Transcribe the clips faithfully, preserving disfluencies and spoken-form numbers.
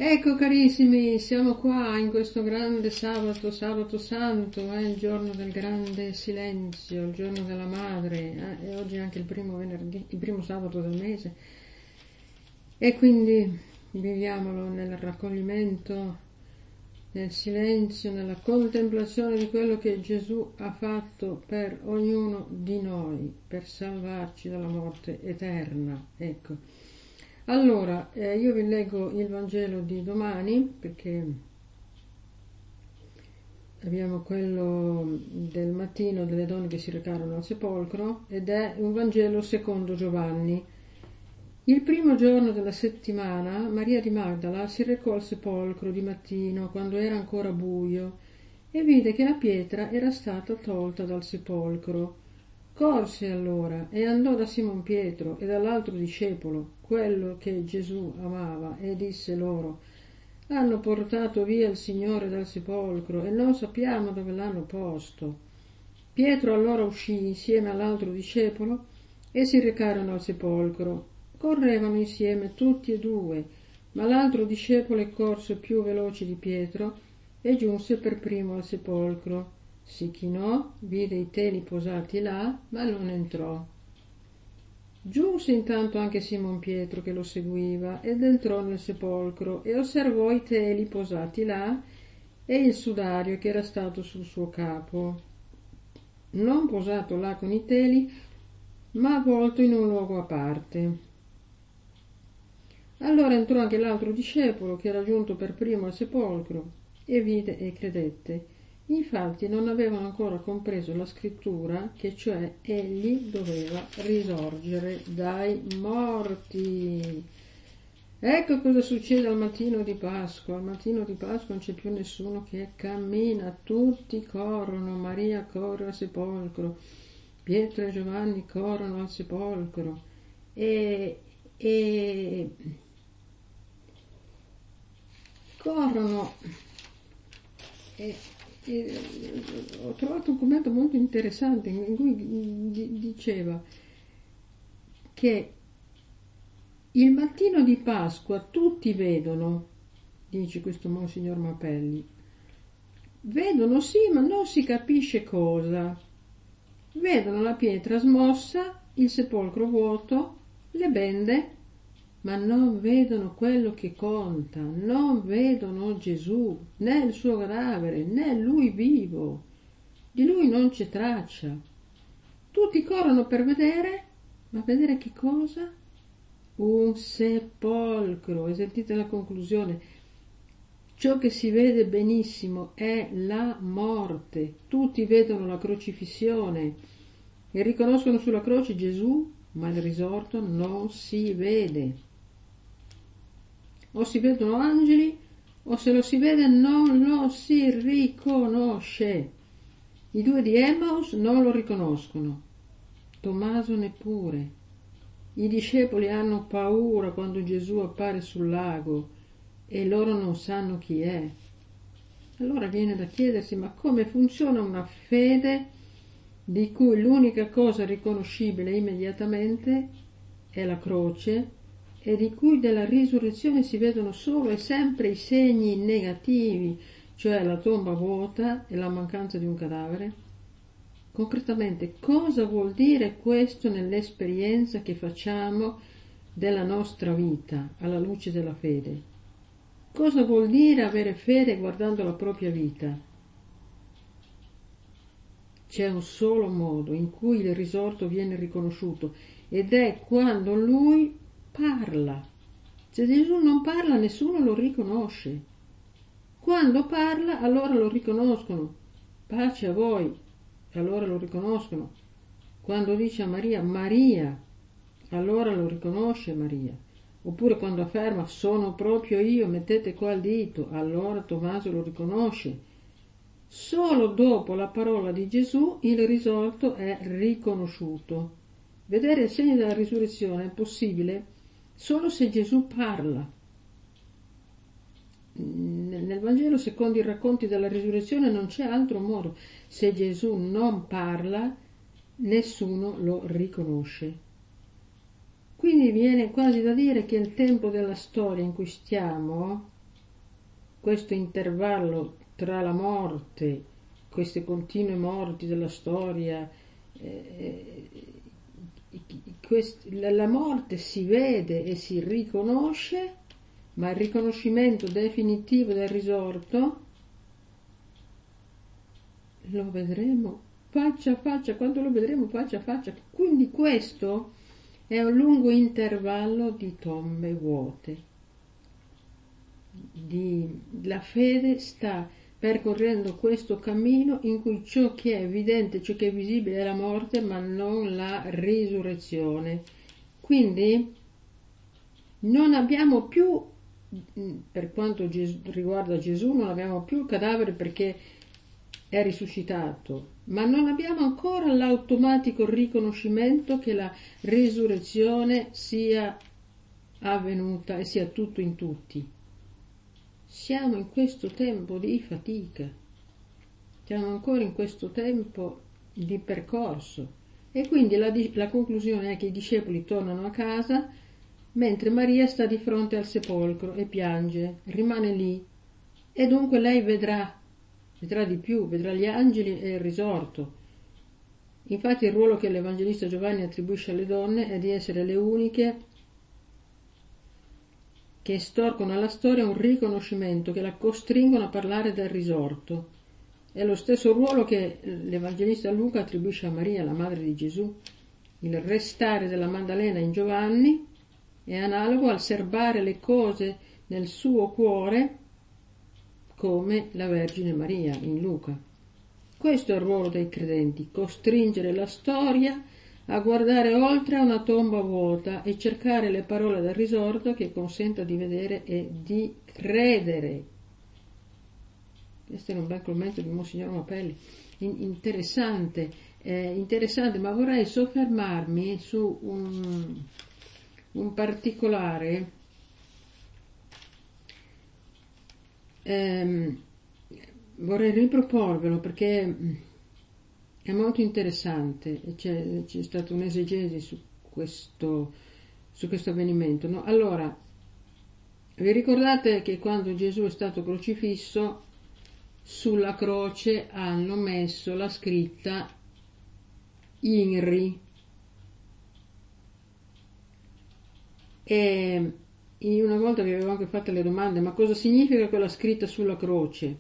Ecco carissimi, siamo qua in questo grande sabato, sabato santo, è il giorno del grande silenzio, il giorno della madre, eh, e oggi è anche il primo venerdì, il primo sabato del mese, e quindi viviamolo nel raccoglimento, nel silenzio, nella contemplazione di quello che Gesù ha fatto per ognuno di noi, per salvarci dalla morte eterna, ecco. Allora, eh, io vi leggo il Vangelo di domani, perché abbiamo quello del mattino delle donne che si recarono al sepolcro, ed è un Vangelo secondo Giovanni. Il primo giorno della settimana Maria di Magdala si recò al sepolcro di mattino, quando era ancora buio, e vide che la pietra era stata tolta dal sepolcro. Corse allora e andò da Simon Pietro e dall'altro discepolo, quello che Gesù amava, e disse loro: hanno portato via il Signore dal sepolcro e non sappiamo dove l'hanno posto. Pietro allora uscì insieme all'altro discepolo e si recarono al sepolcro. Correvano insieme tutti e due, ma l'altro discepolo è corso più veloce di Pietro e giunse per primo al sepolcro. Si chinò, vide i teli posati là, ma non entrò. Giunse intanto anche Simon Pietro che lo seguiva ed entrò nel sepolcro e osservò i teli posati là e il sudario che era stato sul suo capo, non posato là con i teli, ma avvolto in un luogo a parte. Allora entrò anche l'altro discepolo che era giunto per primo al sepolcro e vide e credette. Infatti non avevano ancora compreso la scrittura, che cioè egli doveva risorgere dai morti. Ecco cosa succede al mattino di Pasqua. Al mattino di Pasqua non c'è più nessuno che cammina, tutti corrono. Maria corre al sepolcro, Pietro e Giovanni corrono al sepolcro e, e corrono e E ho trovato un commento molto interessante in cui diceva che il mattino di Pasqua tutti vedono, dice questo Monsignor Mapelli, vedono sì, ma non si capisce cosa. Vedono la pietra smossa, il sepolcro vuoto, le bende, ma non vedono quello che conta, non vedono Gesù, né il suo cadavere, né lui vivo. Di lui non c'è traccia. Tutti corrono per vedere, ma vedere che cosa? Un sepolcro. E sentite la conclusione. Ciò che si vede benissimo è la morte. Tutti vedono la crocifissione e riconoscono sulla croce Gesù, ma il risorto non si vede. O si vedono angeli, o se lo si vede non lo si riconosce. I due di Emmaus non lo riconoscono, Tommaso neppure. I discepoli hanno paura quando Gesù appare sul lago e loro non sanno chi è. Allora viene da chiedersi: ma come funziona una fede di cui l'unica cosa riconoscibile immediatamente è la croce, e di cui della risurrezione si vedono solo e sempre i segni negativi, cioè la tomba vuota e la mancanza di un cadavere? Concretamente, cosa vuol dire questo nell'esperienza che facciamo della nostra vita alla luce della fede? Cosa vuol dire avere fede guardando la propria vita? C'è un solo modo in cui il risorto viene riconosciuto, ed è quando lui parla. Se Gesù non parla, nessuno lo riconosce. Quando parla, allora lo riconoscono. Pace a voi, allora lo riconoscono. Quando dice a Maria, Maria, allora lo riconosce Maria. Oppure quando afferma, sono proprio io, mettete qua il dito, allora Tommaso lo riconosce. Solo dopo la parola di Gesù il risorto è riconosciuto. Vedere il segno della risurrezione è possibile solo se Gesù parla. Nel Vangelo, secondo i racconti della risurrezione, non c'è altro modo. Se Gesù non parla, nessuno lo riconosce. Quindi viene quasi da dire che il tempo della storia in cui stiamo questo intervallo tra la morte, queste continue morti della storia, eh, quest- la morte si vede e si riconosce, ma il riconoscimento definitivo del risorto lo vedremo faccia a faccia, quando lo vedremo faccia a faccia. Quindi questo è un lungo intervallo di tombe vuote. Di, la fede sta percorrendo questo cammino in cui ciò che è evidente, ciò che è visibile è la morte, ma non la risurrezione. Quindi non abbiamo più, per quanto riguarda Gesù, non abbiamo più il cadavere perché è risuscitato, ma non abbiamo ancora l'automatico riconoscimento che la risurrezione sia avvenuta e sia tutto in tutti. Siamo in questo tempo di fatica, siamo ancora in questo tempo di percorso, e quindi la, la conclusione è che i discepoli tornano a casa mentre Maria sta di fronte al sepolcro e piange, rimane lì, e dunque lei vedrà vedrà di più, vedrà gli angeli e il risorto. Infatti il ruolo che l'Evangelista Giovanni attribuisce alle donne è di essere le uniche che estorcono alla storia un riconoscimento, che la costringono a parlare del risorto. È lo stesso ruolo che l'Evangelista Luca attribuisce a Maria, la madre di Gesù. Il restare della Maddalena in Giovanni è analogo al serbare le cose nel suo cuore come la Vergine Maria in Luca. Questo è il ruolo dei credenti, costringere la storia a guardare oltre a una tomba vuota e cercare le parole del risorto che consenta di vedere e di credere. Questo è un bel commento di Monsignor Mapelli, in- interessante, eh, interessante, ma vorrei soffermarmi su un, un particolare. Eh, vorrei riproporvelo perché è molto interessante, c'è, c'è stata un'esegesi su questo, su questo avvenimento, no? Allora, vi ricordate che quando Gesù è stato crocifisso, sulla croce hanno messo la scritta INRI, e una volta vi avevo anche fatto le domande: ma cosa significa quella scritta sulla croce?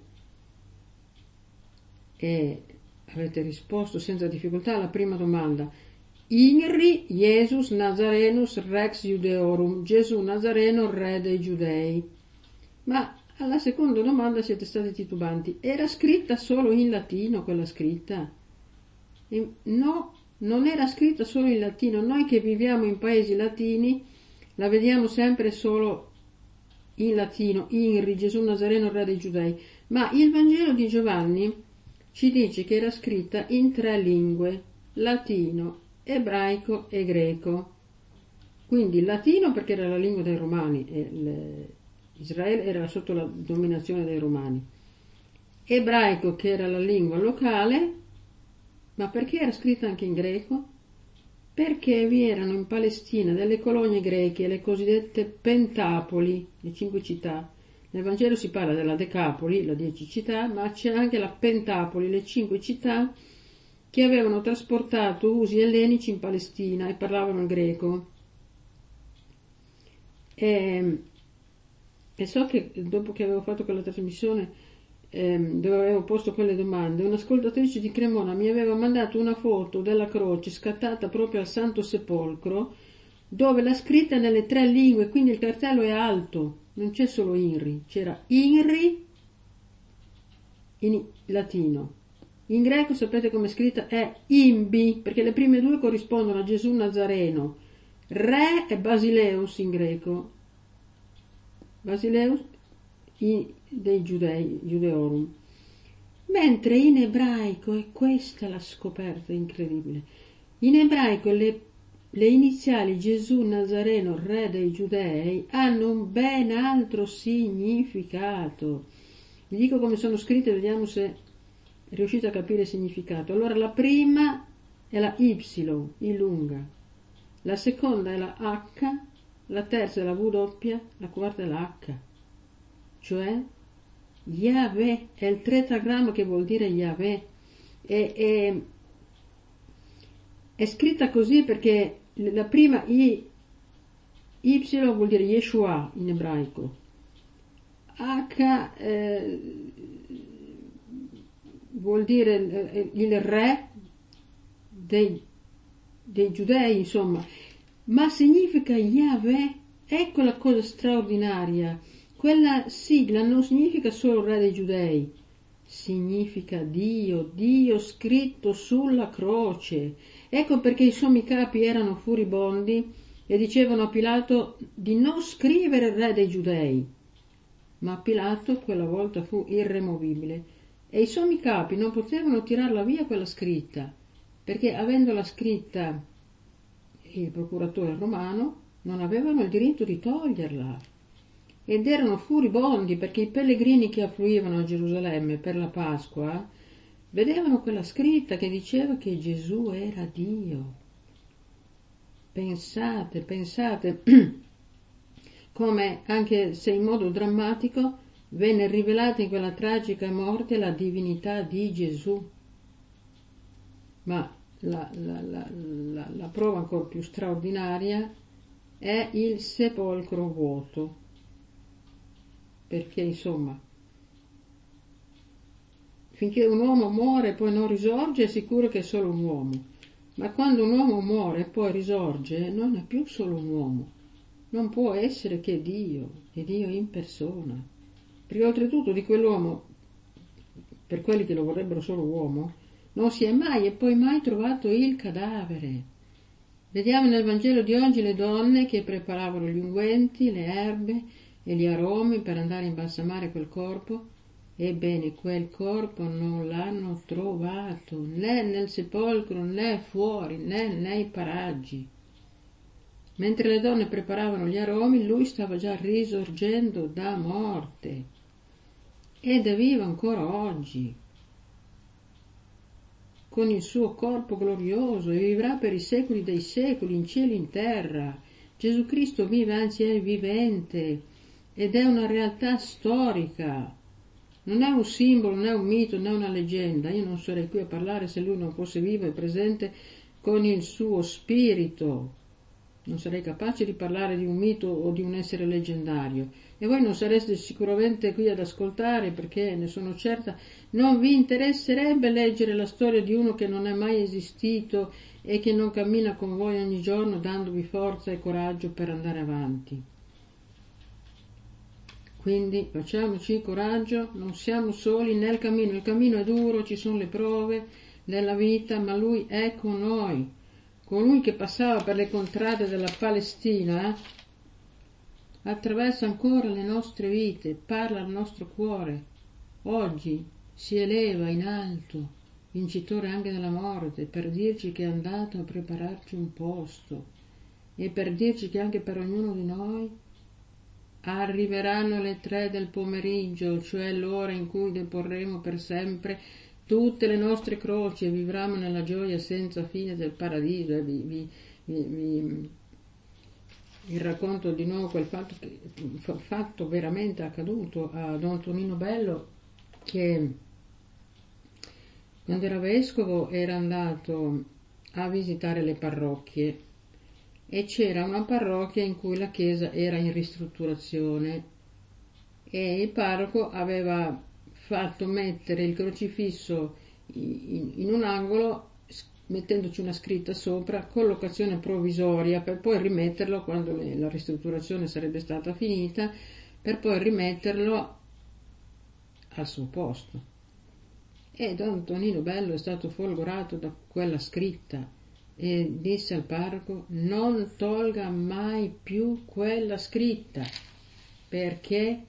E avete risposto senza difficoltà alla prima domanda: INRI Jesus Nazarenus Rex Judeorum, Gesù Nazareno, re dei Giudei. Ma alla seconda domanda siete stati titubanti: era scritta solo in latino quella scritta? E no, non era scritta solo in latino. Noi che viviamo in paesi latini la vediamo sempre solo in latino, INRI, Gesù Nazareno, re dei Giudei, ma il Vangelo di Giovanni ci dice che era scritta in tre lingue: latino, ebraico e greco. Quindi latino perché era la lingua dei Romani, e le, Israele era sotto la dominazione dei Romani, ebraico che era la lingua locale, ma perché era scritta anche in greco? Perché vi erano in Palestina delle colonie greche, le cosiddette pentapoli, le cinque città. Nel Vangelo si parla della Decapoli, la dieci città, ma c'è anche la pentapoli, le cinque città che avevano trasportato usi ellenici in Palestina e parlavano il greco. E, e so che dopo che avevo fatto quella trasmissione ehm, dove avevo posto quelle domande, un'ascoltatrice di Cremona mi aveva mandato una foto della croce scattata proprio al Santo Sepolcro, dove l'ha scritta nelle tre lingue, quindi il cartello è alto, non c'è solo INRI, c'era INRI in latino. In greco sapete come è scritta? È IMBI, perché le prime due corrispondono a Gesù Nazareno. Re è Basileus in greco, Basileus dei Giudei, Judeorum. Mentre in ebraico, e questa è la scoperta incredibile, in ebraico le, le iniziali Gesù Nazareno, re dei Giudei, hanno un ben altro significato. Vi dico come sono scritte, vediamo se riuscite a capire il significato. Allora, la prima è la Y, I lunga, la seconda è la H, la terza è la W, la quarta è la H, cioè Yahweh, è il tetragramma che vuol dire Yahweh. È, è, è scritta così perché la prima I, Y vuol dire Yeshua in ebraico. H eh, vuol dire eh, il re dei, dei giudei, insomma, ma significa Yahweh. Ecco la cosa straordinaria. Quella sigla non significa solo re dei giudei, significa Dio, Dio scritto sulla croce. Ecco perché i sommi capi erano furibondi e dicevano a Pilato di non scrivere re dei giudei. Ma Pilato quella volta fu irremovibile e i sommi capi non potevano tirarla via quella scritta, perché avendola scritta il procuratore romano non avevano il diritto di toglierla, ed erano furibondi perché i pellegrini che affluivano a Gerusalemme per la Pasqua vedevano quella scritta che diceva che Gesù era Dio. Pensate, pensate come, anche se in modo drammatico, venne rivelata in quella tragica morte la divinità di Gesù. Ma la, la, la, la, la prova ancora più straordinaria è il sepolcro vuoto, perché insomma, finché un uomo muore e poi non risorge è sicuro che è solo un uomo, ma quando un uomo muore e poi risorge non è più solo un uomo, non può essere che Dio, è Dio in persona, perché oltretutto di quell'uomo, per quelli che lo vorrebbero solo uomo, non si è mai e poi mai trovato il cadavere. Vediamo nel Vangelo di oggi le donne che preparavano gli unguenti, le erbe e gli aromi per andare a imbalsamare quel corpo. Ebbene, quel corpo non l'hanno trovato né nel sepolcro né fuori né nei paraggi. Mentre le donne preparavano gli aromi, lui stava già risorgendo da morte ed è vivo ancora oggi con il suo corpo glorioso e vivrà per i secoli dei secoli in cielo e in terra. Gesù Cristo vive, anzi è vivente ed è una realtà storica. Non è un simbolo, non è un mito, non è una leggenda. Io non sarei qui a parlare se lui non fosse vivo e presente con il suo spirito. Non sarei capace di parlare di un mito o di un essere leggendario. E voi non sareste sicuramente qui ad ascoltare, perché ne sono certa, non vi interesserebbe leggere la storia di uno che non è mai esistito e che non cammina con voi ogni giorno dandovi forza e coraggio per andare avanti. Quindi facciamoci coraggio, non siamo soli nel cammino, il cammino è duro, ci sono le prove nella vita, ma lui è con noi. Colui che passava per le contrade della Palestina attraversa ancora le nostre vite, parla al nostro cuore. Oggi si eleva in alto, vincitore anche della morte, per dirci che è andato a prepararci un posto e per dirci che anche per ognuno di noi arriveranno le tre del pomeriggio, cioè l'ora in cui deporremo per sempre tutte le nostre croci e vivremo nella gioia senza fine del paradiso. E vi, vi, vi, vi, vi racconto di nuovo quel fatto, che, fatto veramente accaduto a Don Tonino Bello, che quando era vescovo era andato a visitare le parrocchie e c'era una parrocchia in cui la chiesa era in ristrutturazione e il parroco aveva fatto mettere il crocifisso in, in un angolo mettendoci una scritta sopra, collocazione provvisoria, per poi rimetterlo quando le, la ristrutturazione sarebbe stata finita, per poi rimetterlo al suo posto. E Don Tonino Bello è stato folgorato da quella scritta e disse al parroco: non tolga mai più quella scritta, perché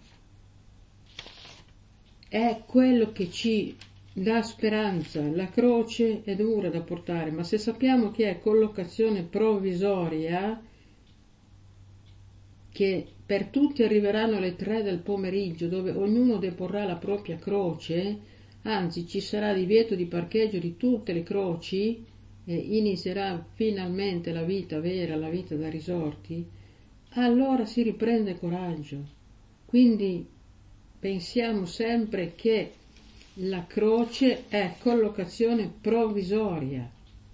è quello che ci dà speranza. La croce è dura da portare, ma se sappiamo che è collocazione provvisoria, che per tutti arriveranno le tre del pomeriggio dove ognuno deporrà la propria croce, anzi ci sarà divieto di parcheggio di tutte le croci e inizierà finalmente la vita vera, la vita da risorti, allora si riprende coraggio. Quindi pensiamo sempre che la croce è collocazione provvisoria.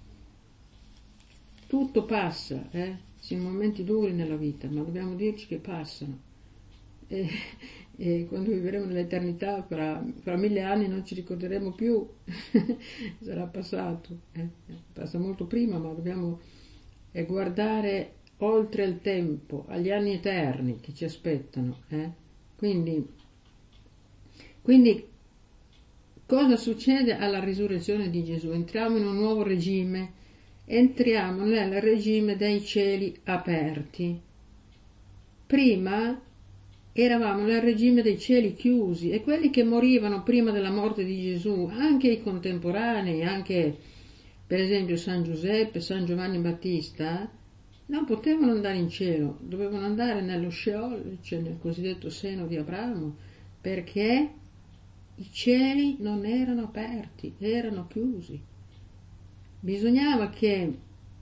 Tutto passa, eh? Ci sono momenti duri nella vita, ma dobbiamo dirci che passano. E, e quando vivremo nell'eternità, fra, fra mille anni non ci ricorderemo più, sarà passato. Eh? Passa molto prima, ma dobbiamo eh, guardare oltre il tempo, agli anni eterni che ci aspettano. Eh? Quindi, quindi, cosa succede alla risurrezione di Gesù? Entriamo in un nuovo regime. Entriamo nel regime dei cieli aperti. Prima eravamo nel regime dei cieli chiusi e quelli che morivano prima della morte di Gesù, anche i contemporanei, anche per esempio San Giuseppe, San Giovanni Battista, non potevano andare in cielo, dovevano andare nello Sheol, cioè nel cosiddetto seno di Abramo, perché i cieli non erano aperti, erano chiusi. Bisognava che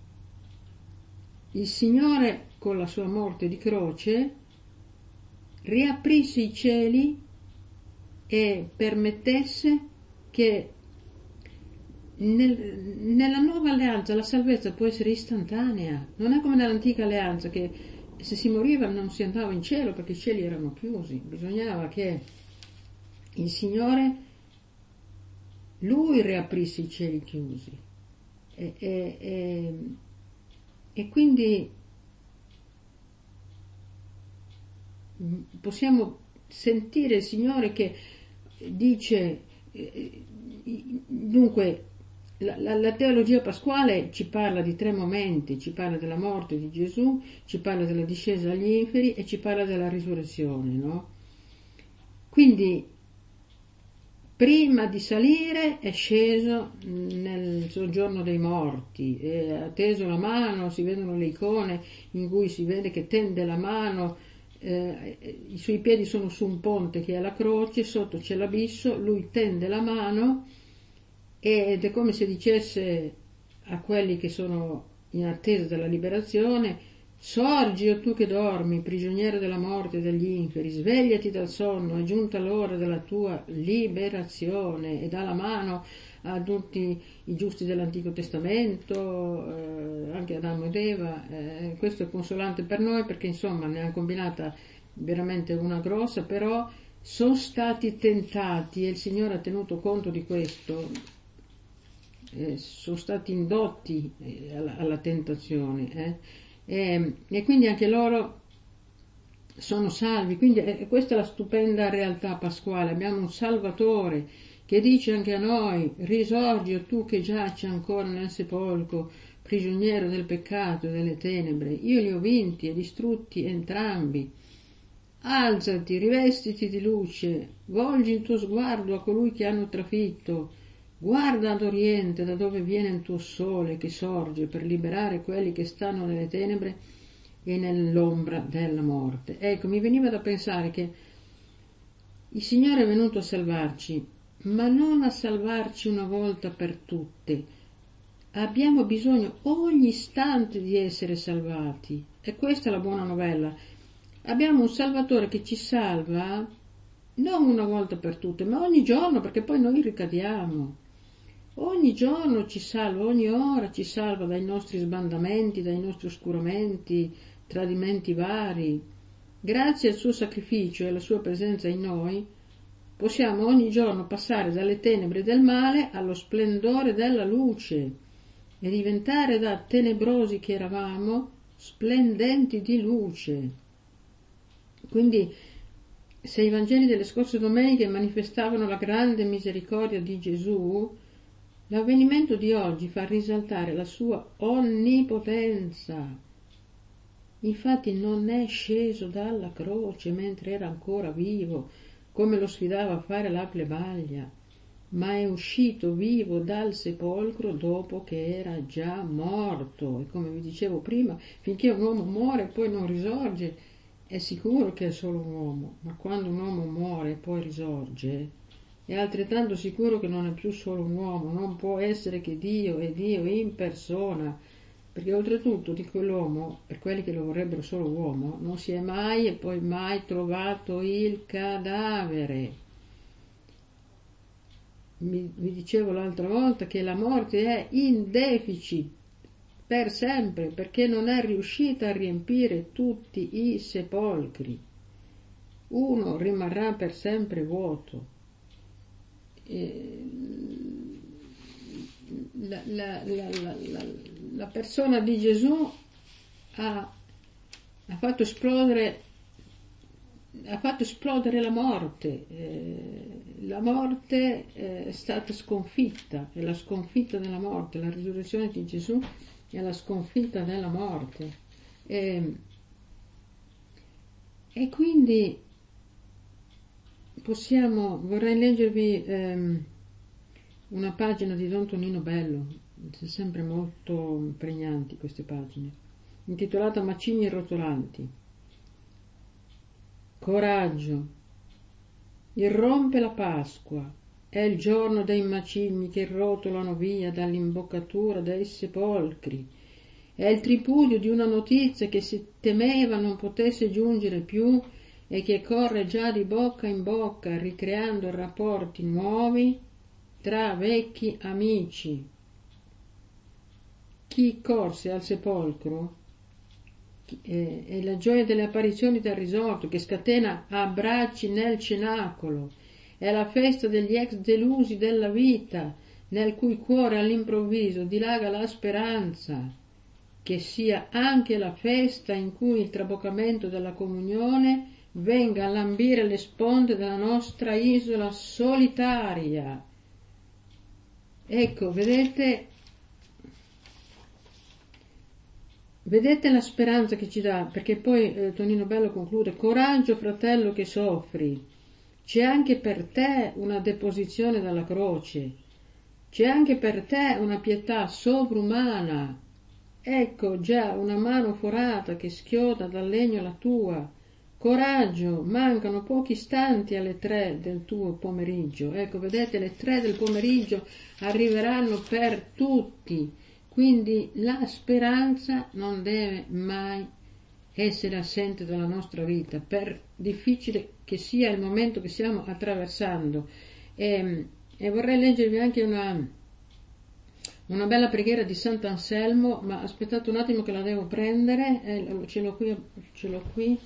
il Signore, con la sua morte di croce, riaprisse i cieli e permettesse che nel, nella nuova alleanza la salvezza può essere istantanea. Non è come nell'antica alleanza che se si moriva non si andava in cielo perché i cieli erano chiusi. Bisognava che il Signore, Lui riaprisse i cieli chiusi. E, e, e, e quindi possiamo sentire il Signore che dice, dunque la, la, la teologia pasquale ci parla di tre momenti, ci parla della morte di Gesù, ci parla della discesa agli inferi e ci parla della risurrezione, no? Quindi prima di salire è sceso nel soggiorno dei morti, ha teso la mano, si vedono le icone in cui si vede che tende la mano, eh, i suoi piedi sono su un ponte che è la croce, sotto c'è l'abisso, lui tende la mano ed è come se dicesse a quelli che sono in attesa della liberazione: sorgi, o tu che dormi, prigioniero della morte e degli inferi, svegliati dal sonno, è giunta l'ora della tua liberazione, e dà la mano a tutti i giusti dell'Antico Testamento, eh, anche Adamo ed Eva. Eh, questo è consolante per noi perché insomma ne ha combinata veramente una grossa, però sono stati tentati e il Signore ha tenuto conto di questo, eh, sono stati indotti eh, alla, alla tentazione, eh. E, e quindi anche loro sono salvi. Quindi eh, questa è la stupenda realtà pasquale. Abbiamo un Salvatore che dice anche a noi: risorgi, o tu che giaci ancora nel sepolcro, prigioniero del peccato e delle tenebre, io li ho vinti e distrutti entrambi. Alzati, rivestiti di luce, volgi il tuo sguardo a colui che hanno trafitto, guarda ad oriente, da dove viene il tuo sole che sorge per liberare quelli che stanno nelle tenebre e nell'ombra della morte. Ecco, mi veniva da pensare che il Signore è venuto a salvarci, ma non a salvarci una volta per tutte. Abbiamo bisogno ogni istante di essere salvati, e questa è la buona novella. Abbiamo un Salvatore che ci salva non una volta per tutte, ma ogni giorno, perché poi noi ricadiamo. Ogni giorno ci salva, ogni ora ci salva dai nostri sbandamenti, dai nostri oscuramenti, tradimenti vari. Grazie al suo sacrificio e alla sua presenza in noi, possiamo ogni giorno passare dalle tenebre del male allo splendore della luce e diventare da tenebrosi che eravamo splendenti di luce. Quindi, se i Vangeli delle scorse domeniche manifestavano la grande misericordia di Gesù, l'avvenimento di oggi fa risaltare la sua onnipotenza. Infatti non è sceso dalla croce mentre era ancora vivo, come lo sfidava a fare la plebaglia, ma è uscito vivo dal sepolcro dopo che era già morto. E come vi dicevo prima, finché un uomo muore e poi non risorge, è sicuro che è solo un uomo, ma quando un uomo muore e poi risorge, è altrettanto sicuro che non è più solo un uomo, non può essere che Dio è Dio in persona, perché oltretutto, dico l'uomo, per quelli che lo vorrebbero solo uomo, non si è mai e poi mai trovato il cadavere. Mi, vi dicevo l'altra volta che la morte è in deficit per sempre, perché non è riuscita a riempire tutti i sepolcri. Uno rimarrà per sempre vuoto. E la, la, la, la, la, la persona di Gesù ha, ha fatto esplodere ha fatto esplodere la morte. Eh, la morte è stata sconfitta, è la sconfitta della morte, la risurrezione di Gesù è la sconfitta della morte. E, e quindi possiamo, vorrei leggervi ehm, una pagina di Don Tonino Bello, sono sempre molto pregnanti queste pagine, intitolata Macigni rotolanti. Coraggio, irrompe la Pasqua, è il giorno dei macigni che rotolano via dall'imboccatura dei sepolcri, è il tripudio di una notizia che si temeva non potesse giungere più e che corre già di bocca in bocca, ricreando rapporti nuovi tra vecchi amici. Chi corse al sepolcro eh, è la gioia delle apparizioni del risorto che scatena abbracci nel cenacolo, è la festa degli ex delusi della vita, nel cui cuore all'improvviso dilaga la speranza, che sia anche la festa in cui il traboccamento della comunione venga a lambire le sponde della nostra isola solitaria. Ecco, vedete, vedete la speranza che ci dà, perché poi eh, Tonino Bello conclude: coraggio fratello che soffri, c'è anche per te una deposizione dalla croce, c'è anche per te una pietà sovrumana. Ecco già una mano forata che schioda dal legno la tua. Coraggio, mancano pochi istanti alle tre del tuo pomeriggio. Ecco, vedete, le tre del pomeriggio arriveranno per tutti. Quindi la speranza non deve mai essere assente dalla nostra vita, per difficile che sia il momento che stiamo attraversando. E, e vorrei leggervi anche una... una bella preghiera di Sant'Anselmo, ma aspettate un attimo che la devo prendere, eh, ce l'ho qui, ce l'ho qui.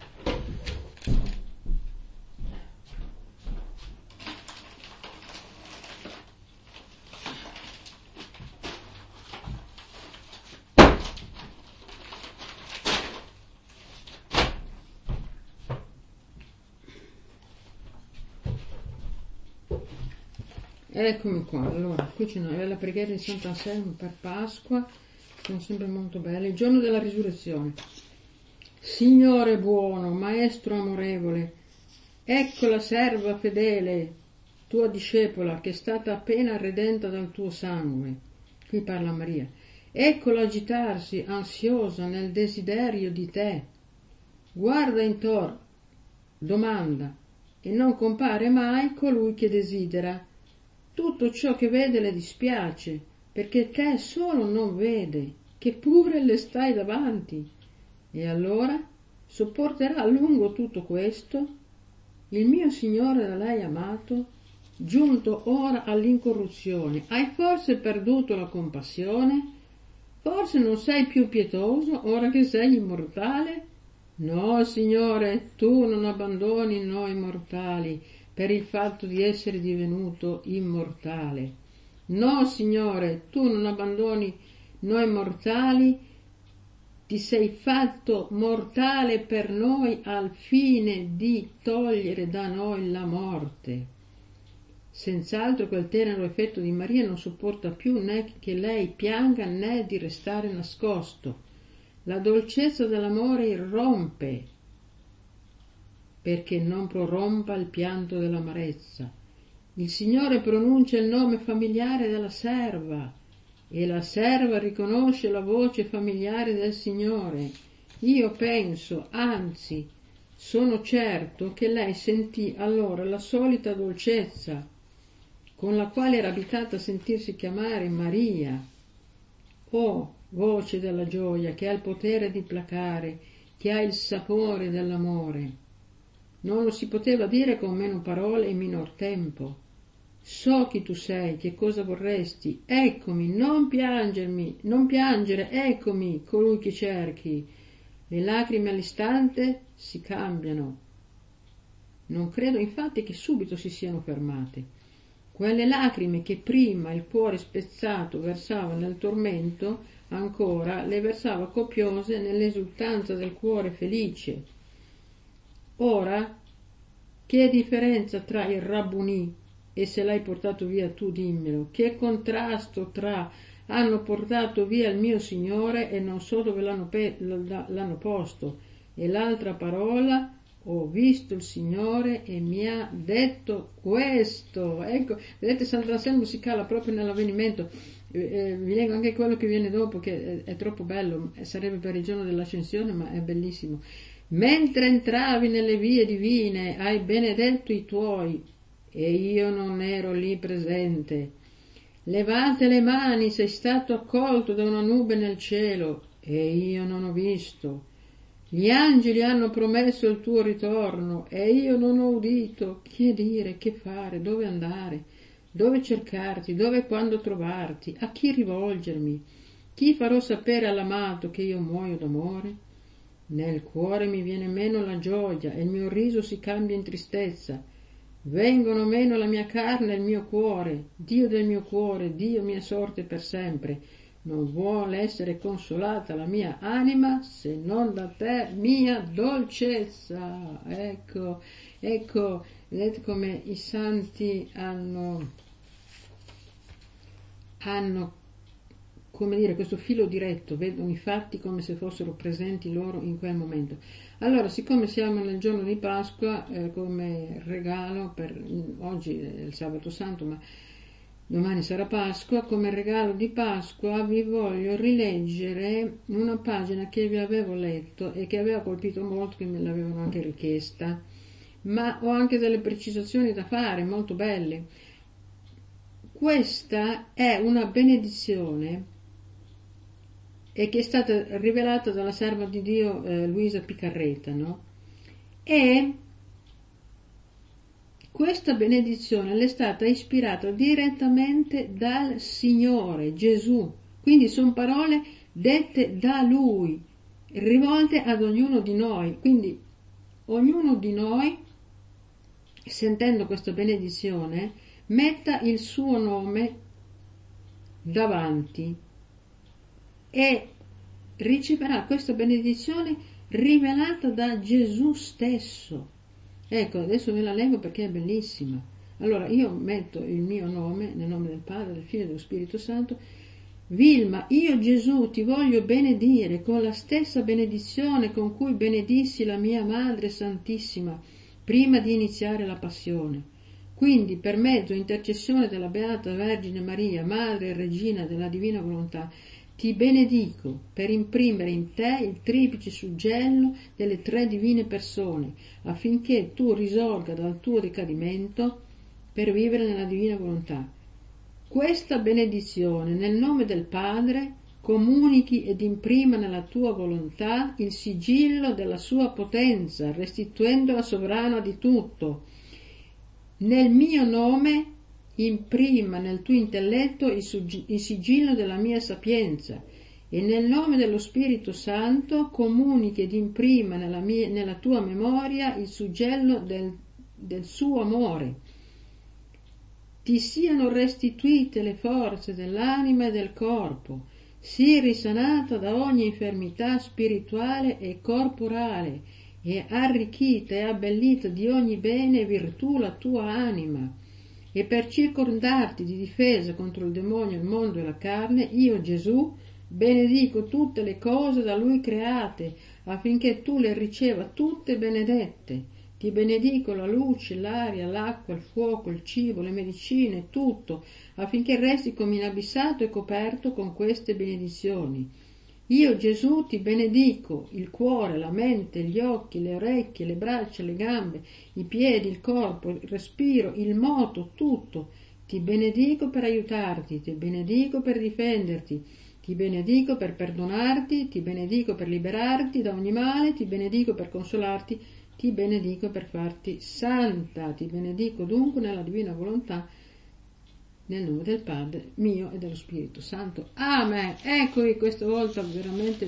Eccomi qua, allora, qui c'è una bella preghiera di Sant'Anselmo per Pasqua, sono sempre molto belle. Il giorno della risurrezione. Signore buono, Maestro amorevole, ecco la serva fedele, tua discepola, che è stata appena redenta dal tuo sangue. Qui parla Maria. Eccola agitarsi, ansiosa nel desiderio di te. Guarda intorno, domanda, e non compare mai colui che desidera. Tutto ciò che vede le dispiace, perché te solo non vede, che pure le stai davanti. E allora sopporterà a lungo tutto questo? Il mio Signore da lei amato, giunto ora all'incorruzione, hai forse perduto la compassione? Forse non sei più pietoso ora che sei immortale? No, Signore, tu non abbandoni noi mortali per il fatto di essere divenuto immortale. No, Signore, tu non abbandoni noi mortali, ti sei fatto mortale per noi al fine di togliere da noi la morte. Senz'altro quel tenero effetto di Maria non sopporta più né che lei pianga né di restare nascosto. La dolcezza dell'amore irrompe, perché non prorompa il pianto dell'amarezza. Il Signore pronuncia il nome familiare della serva, e la serva riconosce la voce familiare del Signore. Io penso, anzi, sono certo che lei sentì allora la solita dolcezza con la quale era abituata a sentirsi chiamare Maria. Oh, voce della gioia, che ha il potere di placare, che ha il sapore dell'amore. Non lo si poteva dire con meno parole e minor tempo. So chi tu sei, che cosa vorresti, eccomi, non piangermi, non piangere, eccomi, colui che cerchi. Le lacrime all'istante si cambiano. Non credo infatti che subito si siano fermate. Quelle lacrime che prima il cuore spezzato versava nel tormento, ancora le versava copiose nell'esultanza del cuore felice. Ora, che differenza tra il Rabbunì e se l'hai portato via tu dimmelo, che contrasto tra hanno portato via il mio Signore e non so dove l'hanno, pe- l'hanno posto, e l'altra parola, ho visto il Signore e mi ha detto questo. Ecco, vedete, Sant'Anselmo si cala proprio nell'avvenimento. Eh, vi leggo anche quello che viene dopo, che è, è troppo bello, sarebbe per il giorno dell'ascensione, ma è bellissimo. Mentre entravi nelle vie divine, hai benedetto i tuoi, e io non ero lì presente. Levate le mani, sei stato accolto da una nube nel cielo, e io non ho visto. Gli angeli hanno promesso il tuo ritorno, e io non ho udito. Che dire, che fare, dove andare, dove cercarti, dove e quando trovarti, a chi rivolgermi, chi farò sapere all'amato che io muoio d'amore? Nel cuore mi viene meno la gioia, e il mio riso si cambia in tristezza. Vengono meno la mia carne e il mio cuore, Dio del mio cuore, Dio mia sorte per sempre. Non vuole essere consolata la mia anima se non da te, mia dolcezza. Ecco, ecco, vedete come i santi hanno, hanno, come dire, questo filo diretto, vedono i fatti come se fossero presenti loro in quel momento. Allora, siccome siamo nel giorno di Pasqua, eh, come regalo per oggi è il sabato santo, ma domani sarà Pasqua, come regalo di Pasqua vi voglio rileggere una pagina che vi avevo letto e che aveva colpito molto, che me l'avevano anche richiesta, ma ho anche delle precisazioni da fare molto belle. Questa è una benedizione e che è stata rivelata dalla serva di Dio eh, Luisa Picarreta, no? E questa benedizione le è stata ispirata direttamente dal Signore Gesù, quindi sono parole dette da Lui, rivolte ad ognuno di noi. Quindi ognuno di noi, sentendo questa benedizione, metta il suo nome davanti e riceverà questa benedizione rivelata da Gesù stesso. Ecco, adesso ve la leggo perché è bellissima. Allora, io metto il mio nome, nel nome del Padre, del Figlio e dello Spirito Santo. Vilma, io Gesù ti voglio benedire con la stessa benedizione con cui benedissi la mia Madre Santissima prima di iniziare la passione. Quindi, per mezzo e intercessione della Beata Vergine Maria, Madre e Regina della Divina Volontà, ti benedico per imprimere in te il triplice suggello delle tre divine persone, affinché tu risorga dal tuo decadimento per vivere nella divina volontà. Questa benedizione nel nome del Padre comunichi ed imprima nella tua volontà il sigillo della sua potenza, restituendola sovrana di tutto. Nel mio nome imprima nel tuo intelletto il, sug- il sigillo della mia sapienza, e nel nome dello Spirito Santo comunichi ed imprima nella, mia, nella tua memoria il suggello del, del suo amore. Ti siano restituite le forze dell'anima e del corpo, sii risanata da ogni infermità spirituale e corporale, e arricchita e abbellita di ogni bene e virtù la tua anima. E per circondarti di difesa contro il demonio, il mondo e la carne, io Gesù benedico tutte le cose da Lui create, affinché tu le riceva tutte benedette. Ti benedico la luce, l'aria, l'acqua, il fuoco, il cibo, le medicine, tutto, affinché resti come inabissato e coperto con queste benedizioni. Io Gesù ti benedico il cuore, la mente, gli occhi, le orecchie, le braccia, le gambe, i piedi, il corpo, il respiro, il moto, tutto. Ti benedico per aiutarti, ti benedico per difenderti, Ti benedico per perdonarti, ti benedico per liberarti da ogni male, ti benedico per consolarti, ti benedico per farti santa, ti benedico dunque nella divina volontà, nel nome del Padre mio e dello Spirito Santo. Amen. Eccovi questa volta veramente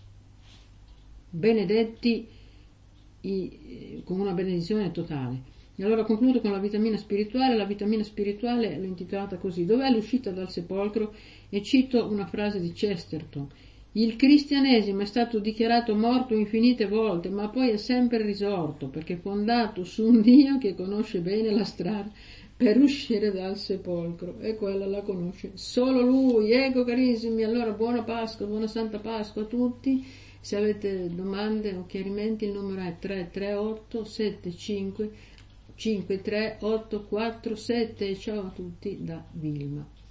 benedetti i, con una benedizione totale. E allora concludo con la vitamina spirituale. La vitamina spirituale l'ho intitolata così: dov'è l'uscita dal sepolcro? E cito una frase di Chesterton: il cristianesimo è stato dichiarato morto infinite volte, ma poi è sempre risorto, perché è fondato su un Dio che conosce bene la strada per uscire dal sepolcro, e quella la conosce solo Lui. Ecco carissimi, allora buona Pasqua, buona Santa Pasqua a tutti. Se avete domande o chiarimenti il numero è tre tre otto sette cinque cinque tre otto quattro sette. Ciao a tutti da Vilma.